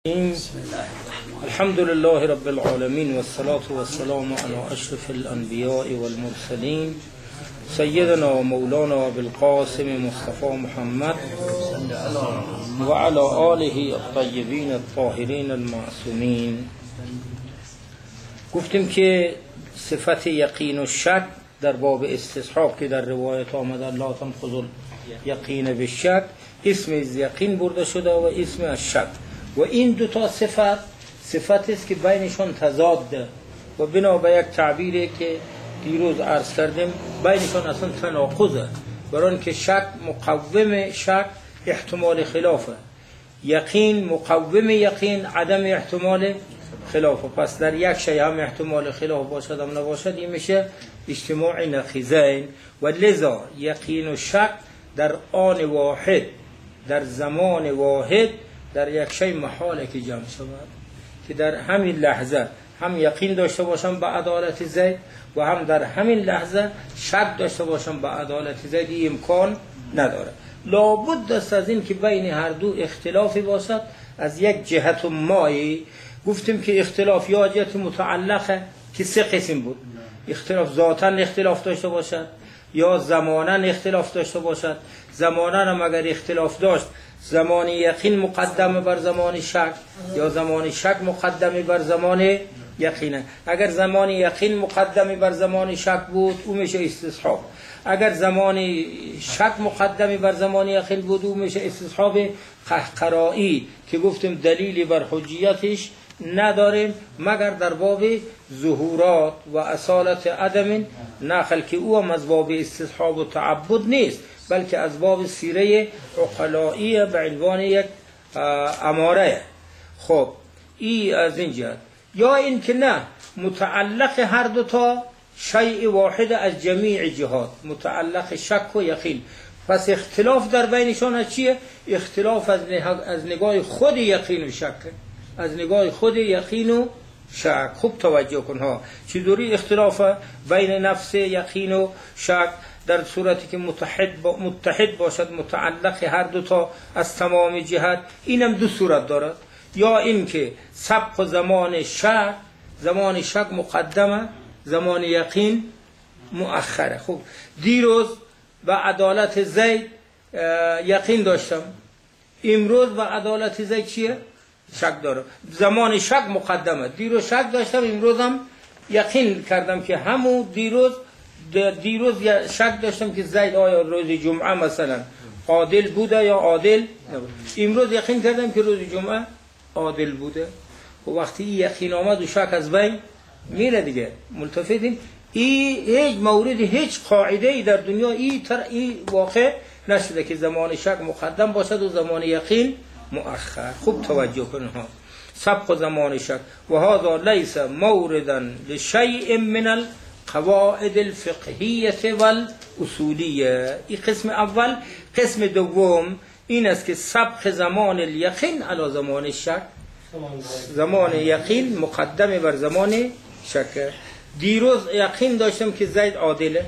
الحمد لله رب العالمين والصلاة والسلام على أشرف الأنبياء والمرسلين سيدنا ومولانا بالقاسم مصطفى محمد وعلى آله الطيبين الطاهرين المعصومين. گفتیم که صفت یقین و شک در باب استصحاب که در روایت آمد الله تنخذ یقین به شک، اسم از یقین برده شده و اسم از شک، و این دوتا صفت است که بینشان تضاده و بنا به یک تعبیری که دیروز عرض کردیم بینشان اصلا تناقضه، برای که شک مقوم شک احتمال خلافه، یقین مقوم یقین عدم احتمال خلافه. پس در یک شیء هم احتمال خلاف باشد هم نباشد، این میشه اجتماع نقیضین، و لذا یقین و شک در آن واحد در زمان واحد در یک شیء محاله که جمع شود، که در همین لحظه هم یقین داشته باشم به عدالت زید و هم در همین لحظه شک داشته باشم به عدالت زید، این امکان نداره. لابد است از این که بین هر دو اختلافی باشد از یک جهت و مایی. گفتیم که اختلاف یا جهت متعلقه که سه قسم بود، اختلاف ذاتاً اختلاف داشته باشد یا زماناً اختلاف داشته باشد. زماناً هم اگر اختلاف داشت زمان یقین مقدمه بر زمان شک یا زمان شک مقدمه بر زمان یقینه. اگر زمان یقین مقدمه بر زمان شک بود او میشه استصحاب، اگر زمان شک مقدمه بر زمان یقین بود او میشه استصحاب قهقرایی که گفتیم دلیلی بر حجیتش نداریم مگر در باب ظهورات و اصالت عدم نقل که او هم از باب استصحاب و تعبد نیست بلکه از باب سیره عقلایی به عنوان یک اماره. خب این از این جهت. یا این که نه متعلق هر دوتا شیء واحد از جمیع جهات، متعلق شک و یقین. پس اختلاف در بینشان از چیه؟ اختلاف از نگاه خود یقین و شک، از نگاه خود یقین و شک. خوب توجه کن ها چطوری اختلاف بین نفس یقین و شک در صورتی که متحد باشد متعلق هر دوتا از تمام جهت. اینم دو صورت دارد، یا این که سبق زمان شک مقدمه، زمان یقین مؤخره. خب دیروز به عدالت زید یقین داشتم، امروز به عدالت زید چیه؟ شک دارم. زمان شک مقدمه، دیروز شک داشتم امروز هم یقین کردم که همون دیروز شک داشتم که زید آیا روز جمعه مثلا عادل بوده یا عادل نبود، امروز یقین کردم که روز جمعه عادل بوده. و وقتی یقین آمد و شک از بین میره دیگه. ملتفتین این هیچ مورد هیچ قاعده ای در دنیا این واقع نشده که زمان شک مقدم باشد و زمان یقین مؤخر. خوب توجه کنید ها سبق زمان شک و هذا ليس موردا لشيء من القواعد الفقهیه والاصولیه. این قسم اول. قسم دوم این است که سبق زمان الیقین علی زمان شک، زمان یقین مقدم بر زمان شک. دیروز یقین داشتم که زید عادله،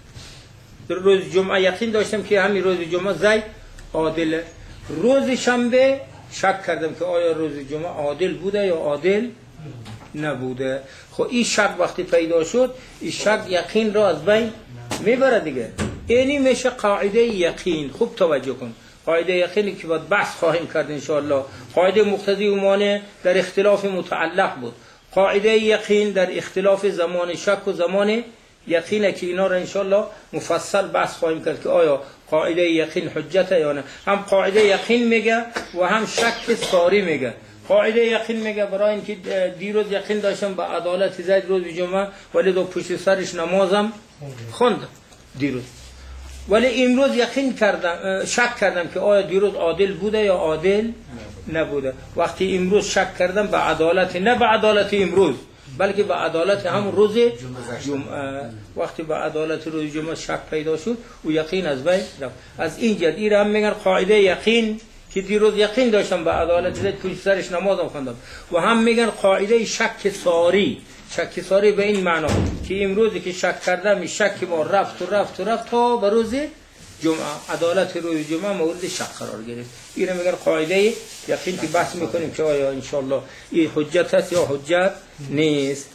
روز جمعه یقین داشتم که همین روز جمعه زید عادله، روز شنبه شک کردم که آیا روز جمعه عادل بوده یا عادل نبوده. خب این شک وقتی پیدا شد این شک یقین را از بین میبره دیگه. اینی میشه قاعده یقین. خوب توجه کن قاعده یقینی که باید بحث خواهیم کرد انشاءالله. قاعده مقتضی و مانع در اختلاف متعلق بود، قاعده یقین در اختلاف زمان شک و زمان یقینه که اینا را انشاءالله مفصل بحث خواهیم کرد که آیا قاعده یقین حجته یا نه. هم قاعده یقین میگه و هم شک ساری میگه. قاعده یقین میگه برای اینکه دیروز یقین داشتم به عدالت زید روز جمعه ولی دو پشت سرش نمازم خوندم دیروز، ولی امروز یقین کردم شک کردم که آیا دیروز عادل بوده یا عادل نبوده. وقتی امروز شک کردم به عدالت، نه به عدالت امروز بلکه به عدالت هم روز جمعه. وقتی به عدالت روز جمعه شک پیدا شد و یقین از بین رفت. از این جد این هم میگن قاعده یقین که دیروز یقین داشتم به عدالت زید پشت سرش نمازم خوندم، و هم میگن قاعده شک ساری. شک ساری به این معنا که امروزی که شک کردم شک ما رفت تا به روز جمعه، عدالت روز جمعه مورد شک قرار گرفت. اینو میگن قاعده یقین که بحث میکنیم که آیا انشالله این حجت هست یا حجت نیست.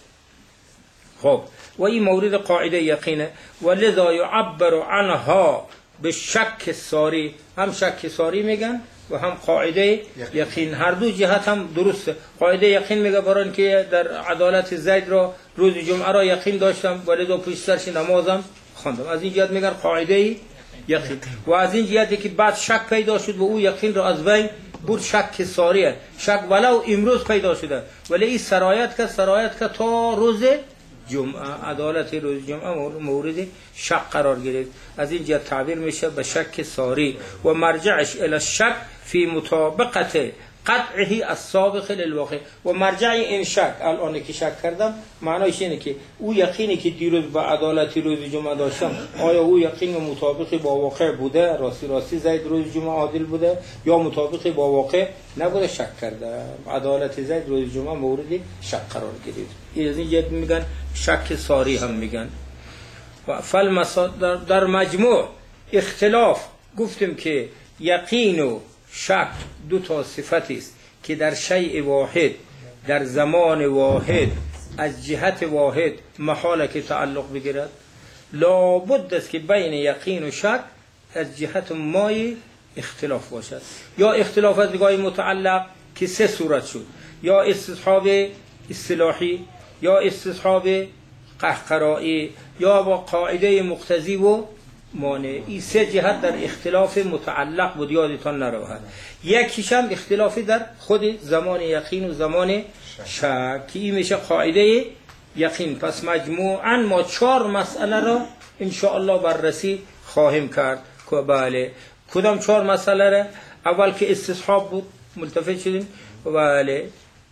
خب و این مورد قاعده یقینه. ولذا یعبر عنها به شک ساری، هم شک ساری میگن و هم قاعده یقین، هر دو جهت هم درسته. قاعده یقین میگه برای اینکه در عدالت زید را روز جمعه را یقین داشتم ولذا پشت سرش نمازم خواندم، از این جهت میگن قاعده یقین. و از این جهتی که بعد شک پیدا شد و او یقین را از بین برد، شک ساریه، شک ولو امروز پیدا شده ولی این سرایت که تا روز جمعه، عدالت روز جمعه مورد شک قرار گرفت. از این جهت تعبیر میشه به شک ساری و مرجعش الی الشک فی مطابقت قطعه السابق للواقع. و مرجع این شک الان که شک کردم معنایش اینه که او یقینی که دیروز به عدالت روز جمعه داشتم آیا او یقین مطابق با واقع بوده، راستی زید روز جمعه عادل بوده یا مطابق با واقع نبوده، شک کردم. عدالت زید روز جمعه مورد شک قرار گرفت. این از این جهت میگن شک ساری هم میگن. و در مجموع اختلاف گفتیم که یقین و شک دو تا صفتی است که در شیء واحد در زمان واحد از جهت واحد محاله که تعلق بگیرد. لابد است که بین یقین و شک از جهت مای اختلاف باشد. یا اختلاف از نگاه متعلق که سه صورت شد، یا استصحاب اصطلاحی، یا استصحاب قهقرایی، یا با قاعده مقتضی و مانع. این سه جهت در اختلاف متعلق بود، یادتان نرود. یکیش هم اختلافی در خود زمان یقین و زمان شک، این میشه قاعده یقین. پس مجموعاً ما 4 مسئله را ان شاء الله بررسی خواهیم کرد. بله کدام 4 مسئله را؟ اول که استصحاب بود، ملتفت شدیم. بله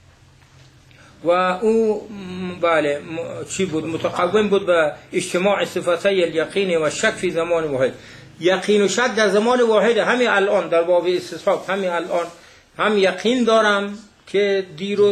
و او بله چی بود؟ متقوم بود به اجتماع صفتي الیقین و شک فی زمان واحد. یقین و شک در زمان واحد. همین الان در باب استصحاب همین الان هم یقین دارم که دیروز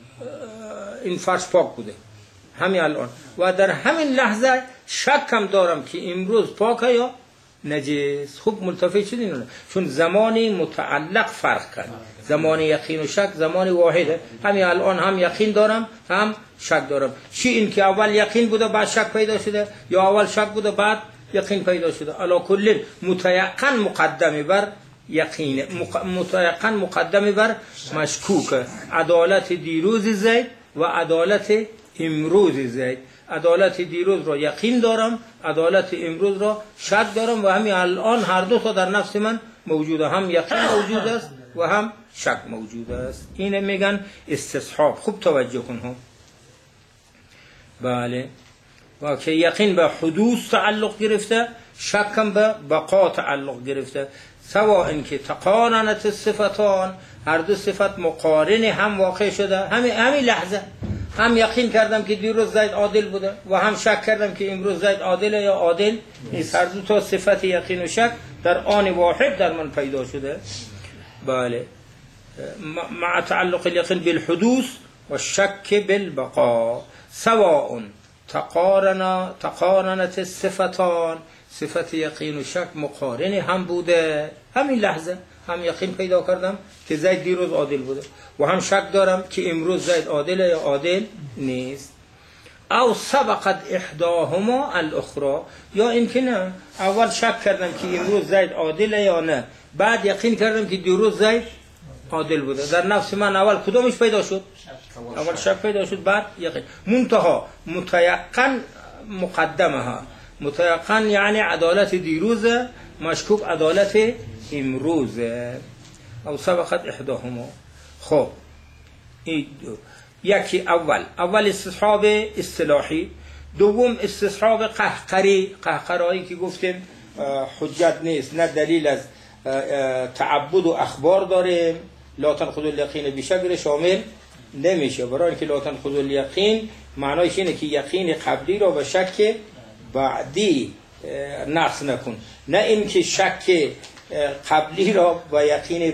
این فرش پاک بوده همین الان، و در همین لحظه شک هم دارم که امروز پاکه یا نجس. خوب ملتفت شدین؟ چون زمانی متعلق فرق کرد. زمان یقین و شک زمان واحده. همین الان هم یقین دارم هم شک دارم. چی این که اول یقین بوده بعد شک پیدا شده، یا اول شک بوده بعد یقین پیدا شده؟ علا کل متیقن مقدم بر یقین، متیقن مقدم بر مشکوک. عدالت دیروز زید و عدالت امروز زید. عدالت دیروز را یقین دارم، عدالت امروز را شک دارم و همین الان هر دو تا در نفس من موجوده، هم یقین موجود است و هم شک موجود است. اینه میگن استصحاب. خوب توجه کن ها. بله و که یقین به حدوث تعلق گرفته، شک هم به بقا تعلق گرفته. سواء اینکه تقارنت الصفتان، هر دو صفت مقارن هم واقع شده همین لحظه. هم یقین کردم که دیروز زید عادل بوده و هم شک کردم که امروز زید عادله یا عادل نیست. هر دو تا صفت یقین و شک در آن واحد در من پیدا شده. بله مع تعلق الیقین بالحدوث و شک بالبقاء. سواء تقارنت الصفتان، صفت یقین و شک مقارن هم بوده همین لحظه. هم یقین پیدا کردم که زید دیروز عادل بوده و هم شک دارم که امروز زید عادله یا عادل نیست. او سبقت احداهما الاخرى، یا اینکه نه اول شک کردم که امروز زید عادله یا نه، بعد یقین کردم که دیروز زید عادل بوده. در نفس من اول کدومش پیدا شد؟ اول شک پیدا شد بعد یقین. منتها متیقن مقدمها. متیقن یعنی عدالت دیروز، مشکوک عدالت امروز. او سبقت احداهما. خب یکی اول استصحاب اصطلاحی، دوم استصحاب قهقرایی که گفتیم حجت نیست، نه دلیل از تعبد و اخبار داره. لا تنقض الیقین بشک شامل نمیشه، برای اینکه لا تنقض الیقین معنایش اینه که یقین قبلی را به شک بعدی نقص نکن، نه اینکه شک قبلی را با یقین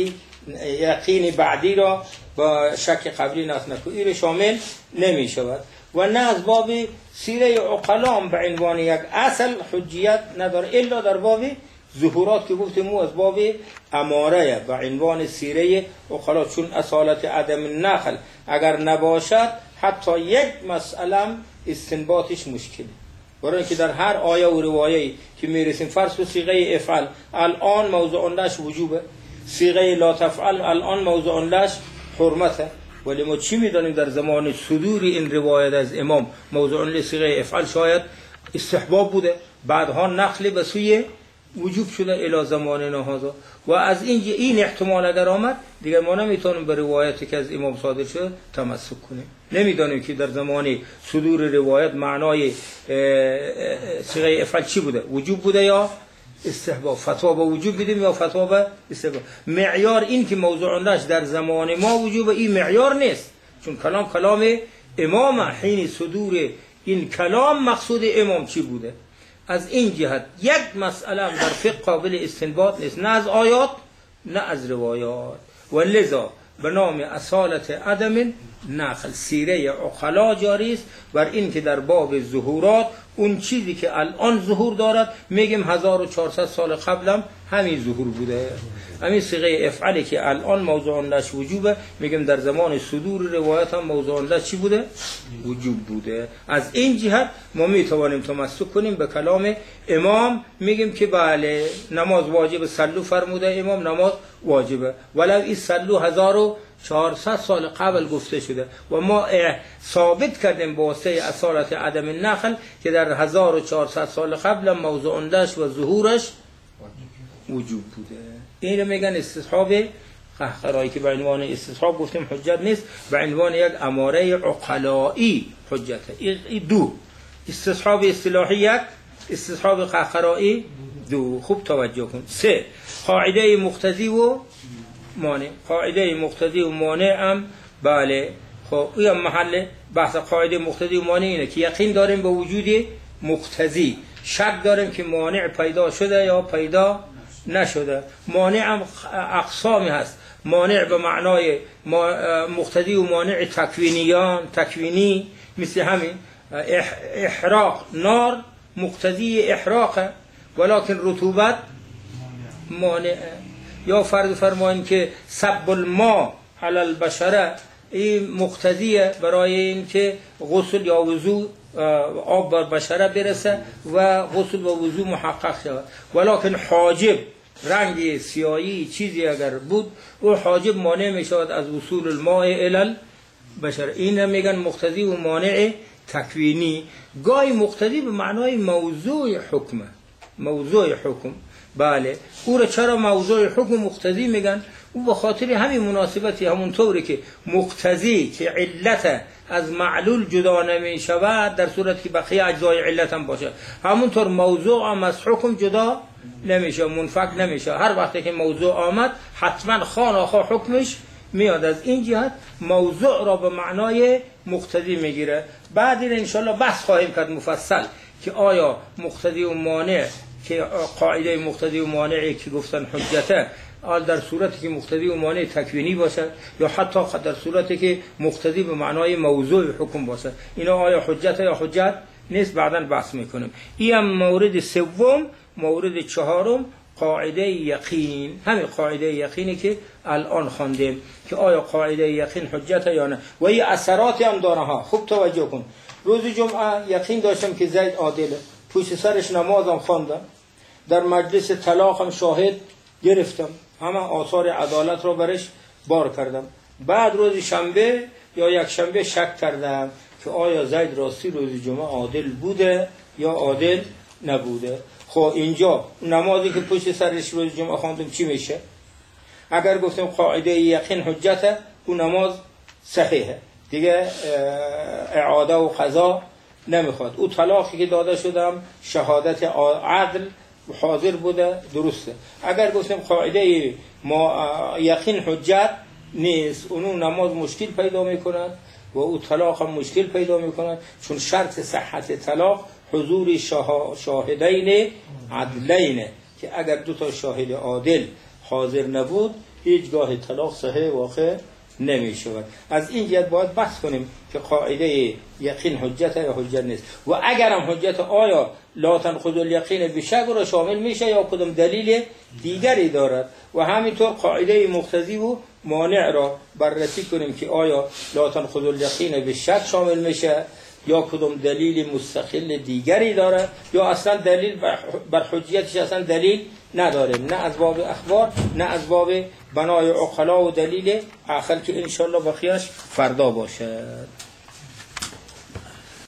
بعدی را با شک قبلی نقص نکن. این شامل نمی شود. و نه از باب سیره عقلام به عنوان یک اصل حجیت نداره، الا در باب ظهورات که گفتیم او از باب اماره و عنوان سیره عقلا، چون اصالت عدم نقل اگر نباشد حتی یک مسئله استنباطش مشکله. برای اینکه در هر آیه و روایه‌ای که میرسیم فرض به صیغه افعل الان موضوع لش وجوبه، صیغه لا تفعل الان موضوع لش حرمته، ولی ما چی میدانیم در زمان صدور این روایت از امام موضوع لصیغه افعل شاید استحباب بوده، بعدها نقل به سوی وجوب شده الی زماننا هذا. و از این احتمال اگر آمد دیگر ما نمیتونیم به روایتی که از امام صادر شده تمسک کنیم. نمیدانیم که در زمان صدور روایت معنای صیغه افعل چی بوده، وجوب بوده یا استحباب، فتوا به وجوب بدیم یا فتوا به استحباب. معیار این که موضوع نش در زمان ما وجوب، این معیار نیست، چون کلام امام حین صدور این کلام مقصود امام چی بوده. از این جهت یک مسئله در فقه قابل استنباط نیست، نه از آیات نه از روایات، و لذا به نام اصالت عدم نقل سیره عقلا جاری است بر این که در باب ظهورات اون چیزی که الان ظهور دارد میگیم 1400 سال قبلم همین ظهور بوده. همین صیغه افعلی که الان موضوع لش وجوبه میگیم در زمان صدور روایت هم موضوع لش چی بوده؟ وجوب بوده. از این جهت ما میتوانیم تمسک کنیم به کلام امام، میگیم که بله نماز واجب صلو فرموده امام، نماز واجبه، ولو این صلو 1400 سال قبل گفته شده و ما ثابت کردیم با واسطه اصالت عدم نقل که در 1400 سال قبل موضوع لش و ظهورش وجوب بوده. این رو میگن استصحاب قهقرایی که به عنوان استصحاب گفتیم حجت نیست، به عنوان یک اماره عقلایی حجته. این دو استصحاب اصطلاحی، یک استصحاب قهقرایی دو. خوب توجه کن. سه قاعده مقتضی و مانع. قاعده مقتضی و مانع هم بله خب این محل بحث قاعده مقتضی و مانع اینه که یقین داریم به وجود مقتضی، شک داریم که مانع پیدا شده یا پیدا نشده. مانع هم اقسامی هست، مانع به معنای مقتضی و مانع تکوینی مثل همین احراق نار مقتضی احراقه ولکن رطوبت مانع. یا فرض فرماییم که سب الماء علی البشره این مقتضیه برای این که غسل یا وضو آب بر بشره برسه و غسل و وضو محقق شود، ولکن حاجب رنگ سیاهی چیزی اگر بود او حاجب مانع می شود از وصول الماء الی البشره. این میگن مقتضی و مانع تکوینی. گاهی مقتضی به معنای موضوع حکم، موضوع حکم بله. او را چرا موضوع حکم مقتضی میگن؟ او به خاطر همین مناسبتی، همون طوری که مقتضی که علت از معلول جدا نمی شود در صورت که بقیه اجزای علت هم باشه، همونطور موضوع هم از حکم جدا نمیشه، منفک نمیشه. هر وقتی که موضوع آمد حتما خاناخا حکمش میاد. از این جهت موضوع را به معنای مقتضی میگیره. بعد این انشالله بحث خواهیم کرد مفصل که آیا مقتضی و مانع که قاعده مقتضی و مانعی که گفتن حجته در صورتی که مقتضی و مانع تکوینی باشد یا حتی در صورتی که مقتضی به معنای موضوع حکم باشد، اینا آیا حجته یا حجت نیست، بعداً بحث میکنیم. این هم مورد سوم. مورد چهارم قاعده یقین، همین قاعده یقینی که الان خواندیم که آیا قاعده یقین حجته یا نه، و این اثراتی هم داره ها. خوب توجه کن. روز جمعه یقین داشتم که زید عادله، پشت سرش نمازم خواندم، در مجلس طلاقم شاهد گرفتم، همه آثار عدالت را برش بار کردم. بعد روز شنبه یا یک شنبه شک کردم که آیا زید راستی روز جمعه عادل بوده یا عادل نبوده. خب اینجا نمازی که پشت سرش روز جمعه خواندم چی میشه؟ اگر گفتم قاعده یقین حجته، اون نماز صحیحه دیگه، اعاده و قضا نمیخواد. او طلاقی که داده شدم شهادت عدل حاضر بوده، درسته. اگر گفتم قاعده ما یقین حجت نیست، اونو نماز مشکل پیدا میکند و او طلاق هم مشکل پیدا میکند، چون شرط صحت طلاق حضور شاهدین عدلین که اگر دو تا شاهد عادل حاضر نبود هیچگاه طلاق صحیح واقع نمی شود. از این جهت باید بحث کنیم که قاعده یقین حجت یا حجت نیست، و اگر هم حجت آیا لا تنقض الیقین بشک را شامل میشه یا کدام دلیل دیگری دارد، و همینطور قاعده مقتضی و مانع را بررسی کنیم که آیا لا تنقض الیقین بشک شامل میشه یا کدام دلیل مستقل دیگری داره، یا اصلا دلیل بر حجیتش اصلا دلیل نداریم، نه از باب اخبار نه از باب بنای عقلا و دلیل عقل که انشالله بخیرش فردا باشه.